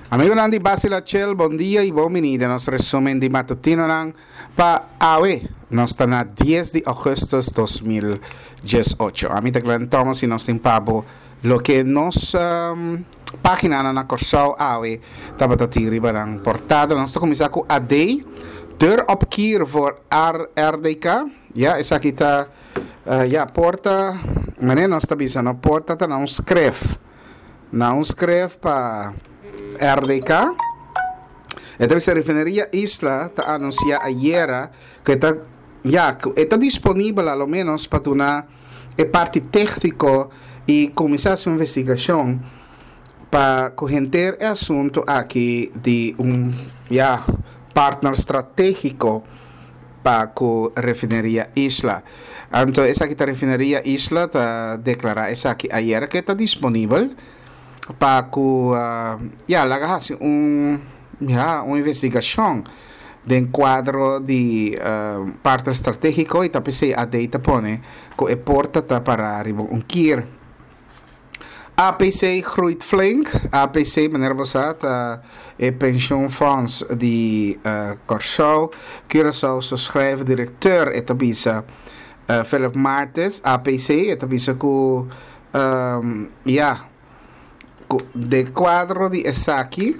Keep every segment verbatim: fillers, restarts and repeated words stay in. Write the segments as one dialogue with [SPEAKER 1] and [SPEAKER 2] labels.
[SPEAKER 1] Amigo Nandi Basila Chel, bom dia e bom-vindo. Nosso resumo de matutino para hoje. Nós estamos na dez de agosto de dois mil e dezoito. A mim te Glenn Thomas e nós temos lo que nos um, página na Corsau hoje estava tatindo na portada. Nós estamos começando com a day. Deur op kier voor R D K. Ja, essa aqui está uh, ja, porta. Mas nós estamos na porta, tá não escreve. Não escreve para R D K. Então, a refineria Isla está anunciada ayer que está ja, está disponível, ao menos, para uma parte técnica e começar a investigação para correnter o assunto aqui de um ja, partner estratégico para a refineria Isla. Então, essa aqui a refineria Isla está declarada essa aqui ayer que está disponível para que uh, yeah, haga um, yeah, uma investigação de quadro de uh, parte estratégico e também a data pone que é porta para arribar um keer. A P C groeit flink. A P C, meneer Bossat, uh, é pensioenfonds de uh, Curaçao. Curaçao, zo schrijft directeur, é também uh, Philip Martens. A P C, é também que um, yeah, de quadro de Esaki,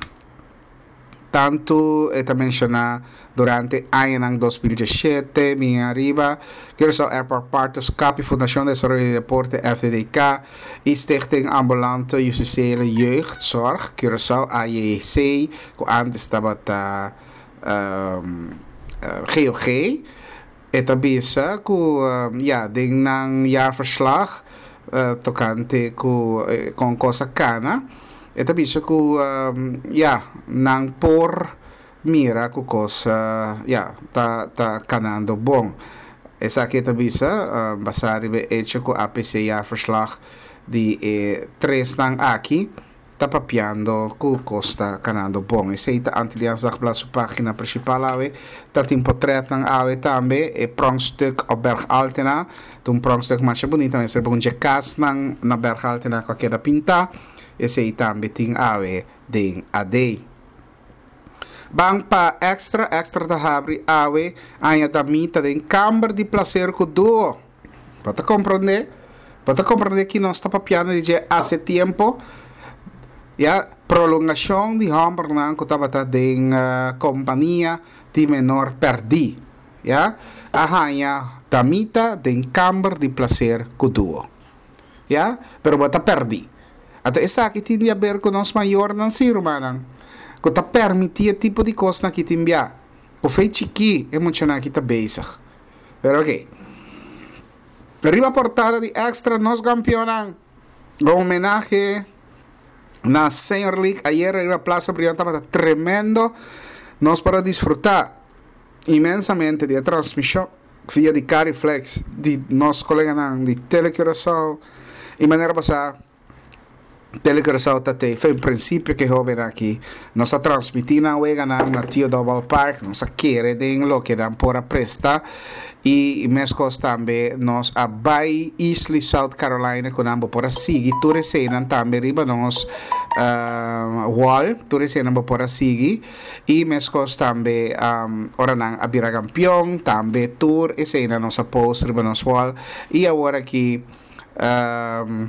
[SPEAKER 1] tanto é mencionado durante año dois mil e dezessete, minha arriba, Curaçao Airport Partners, Capi Fundação de Desenvolvimento de Deporte, F D D K, e Stichting Ambulante Justitiële Jeugdzorg, Curaçao A J C, que antes estava a um, uh, G O G, e também que um, ja, tem um jaarverslag Uh, tocante com com coisa cana e também que um, yeah, não por mira com coisa yeah, tá tá canando bom essa aqui também uh, basado em hecho com a P C verslag de eh, três estão aqui tá papiando com costa canando bom esse aí tá antilhas da sua página principal ave tá tem portrait ng ave também e prongstuk op Berg Altena um prongstuk mais bonito mas é bom de cas ng na Berg Altena com aquela pinta esse aí também tem ave de A D bang pa extra extra da abre ave ainda da mita de camber de placer com duo pode compreender pode compreender que nós está papiando de há tempo. Ja, prolongação de hamburg na kutaba de uh, companhia de menor perdi. Ja, ahanya tamita de camber de placer kuduo. Ja, pero bata perdi. Ato essa aqui tinha a ver com nós maior não se rumanan. Kuta permitia tipo de coisa que timbia. O fei chiqui emocionar que tá bezig. Pero ok. Arriba portada de extra nós campeonan. Homenagem na Senior League ayer en la Plaza Brillante estaba tremendo nos para disfrutar inmensamente de la transmisión via de Cariflex de nos colegas de Telecuraçao y manera pasar Telecuraçao tate foi en principio que joven aquí nos a transmitir na wega na Tio Double Park nos a quiere de lo que dan por a presta e mescos também nós a Bay Eastleigh South Carolina com ambos por a sigi tu recenan também riba nós uh, wall tu recenan por a sigi e mescos também um, oranang a bira campeão também tour e cena nós a post riba nós wall e agora aqui um,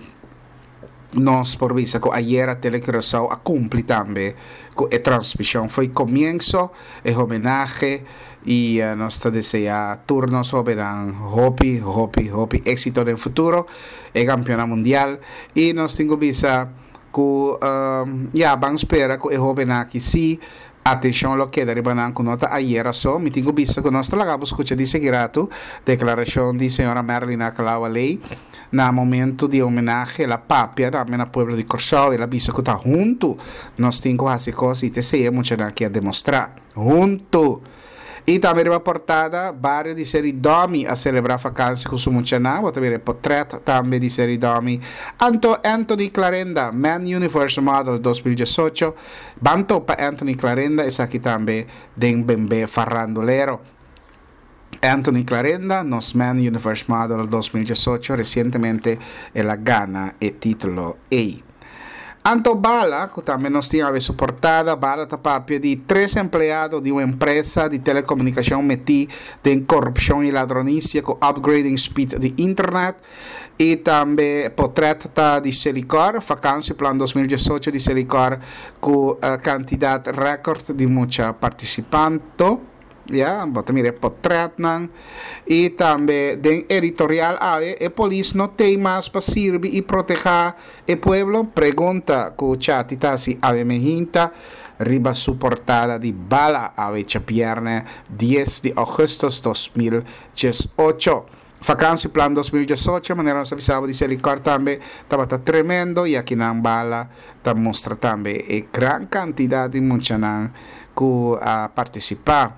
[SPEAKER 1] nós por vista que ayer a Telecuraçao a cumpre também com a transmissão foi comienzo e homenagem e uh, nós te deseja turnos soberan hopi hopi hopi éxito no futuro e campeonato mundial e nós temos visa que um, yeah, vamos esperar que o homenagem sim atenção lo que deriva com nota ayer só me tenho visto que nós tragamos escuta de segurato declaração de senhora Marilyn Acalawa Lei na momento de homenagem a papia também na pueblo de Curaçao ela visto que está junto nós temos as coisas e te sei muito aqui a demonstrar junto e também uma portada vários de Seridomi a celebrar vacância com o Sumuchana ou também portrait também de Seridomi Anto Anthony Clarenda Man Universe Model dois mil e dezoito banto para Anthony Clarenda esse aqui também de bembe farrandulero Anthony Clarenda nos Man Universe Model dois mil e dezoito recentemente ela gana o título A Anto Bala, que também nós tínhamos suportada, Bala tapapia de três empregados de uma empresa de telecomunicação meti de corrupção e ladronícia com upgrading speed de internet. E também portrait de Selicor, vacância plan dois mil dezoito de Selicor com uh, quantidade recorde de muita participante. Ja, bota mire portrait nan. E também den editorial ave e polícia não tem mais para servir e proteger o pueblo. Pergunta que o chat itasi ave mehinta riba suportada de Bala ave chapierne dez de agosto dois mil dezoito. Vacância plan dois mil dezoito, maneira nós avisava de Selicor também, estava tremendo e aqui na Bala tá mostra também a grande quantidade de muita nan que uh, participar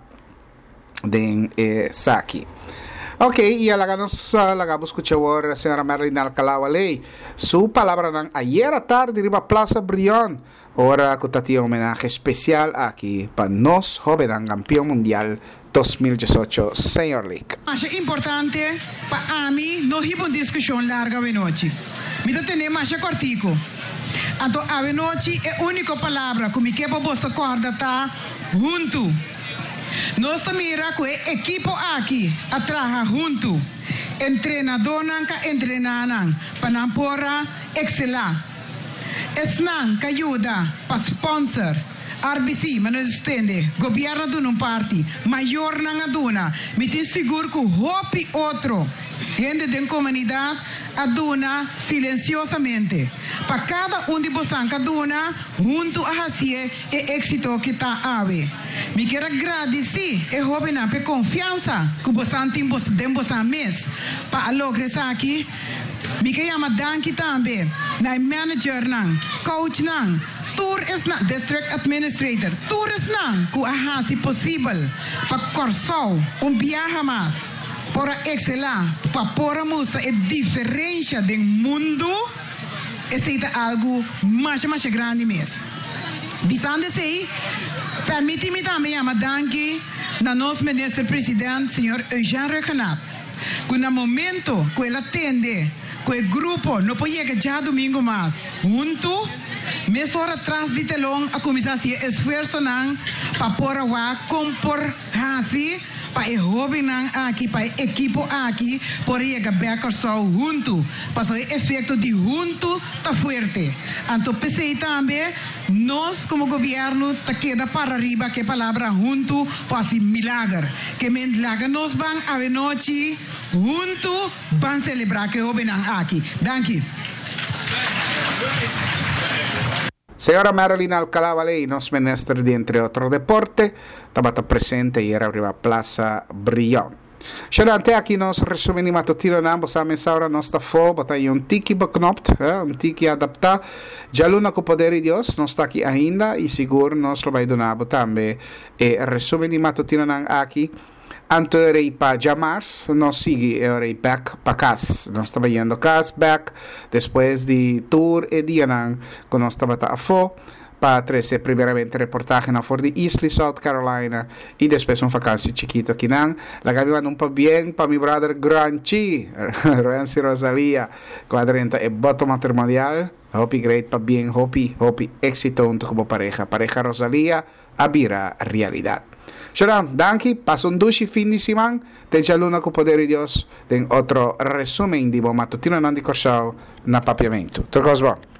[SPEAKER 1] de eh, saque. Ok, e ela nos lagamos escuchar a senhora Marilyn Alcalá Lei. Sua palavra nan ayer à tarde riba Plaza Brion. Ora que tá tinha homenagem especial aqui para nós, jovem campeão mundial dois mil dezoito Senior League.
[SPEAKER 2] Acho importante para mim não ir uma discussão larga a noite. Me dá ter mais cortico. Então a noite é a única palavra que me quebra você corda tá junto. Nós mira que a equipe aqui a trabalhar junto. Treinador nanka entrenanan para não pora excelar. Esnan que ajuda para sponsor. R B C, mas não entende. Governo de um parti, maior na aduna. Me tem seguro que hope outro. Gente da comunidade aduna silenciosamente. Para cada um de vocês aduna, junto a hasie e êxito que está ave. Me quero agradecer e hope na pe confiança que vocês têm de vocês mesmos. Para lograr aqui, me quero chamar danke também. Na manager nan, coach nan. Tour is na district administrator. Tour is na ku aha si possible pa corso um viaja mais para excelar pa pora musa é diferença do mundo é algo mais mais grande mesmo. Bisande sei permite-me também chamar danke na nosso ministro presidente senhor Eugênio Recanat que no momento que ele atende que o grupo não pode chegar já domingo mais junto. Mesmo atrás de telão, a comissão se esforço para pôr a compor assim para o jovem aqui, para a equipe aqui, por chegar bem só junto, para o efeito de junto tá forte. Então pensei também, nós como governo tá queda para arriba que a palavra junto pode ser milagre, que milagre nós vamos a noite junto vamos celebrar que o jovem aqui. Danke.
[SPEAKER 1] Senhora Marilyn Alcalá Lei, nosso ministro de entre outros deportes, estava presente e era arriba a Plaza Brion. Durante aqui nós resumimos matutino na ambos a mensagem nós está fo, bota aí um tiki beknopt, um tiki adaptar. Já luna com o poder de Deus, nós está aqui ainda e seguro nós lo vai donar também. E resumimos matutino na aqui. Anto erei para Jamars, nós sigue erei back para casa. Nós estamos indo casa back depois de tour e dia nan que nós estamos a fo para trazer primeiramente reportagem na for de Eastleigh, South Carolina e depois uma vacância chiquito aqui nan. La gabi um pa bien para mi brother Granchi, Renzi Rosalia, quadrenta e boto matrimonial. Hopi great pa bien, hopi, hopi éxito junto como pareja. Pareja Rosalia, abira realidad. Sharam, danke, paso un dushi fin di semana, te già luna con potere di Dios, den otro resumen di bo mattutino non di corsao na papiamento. Turcos bon.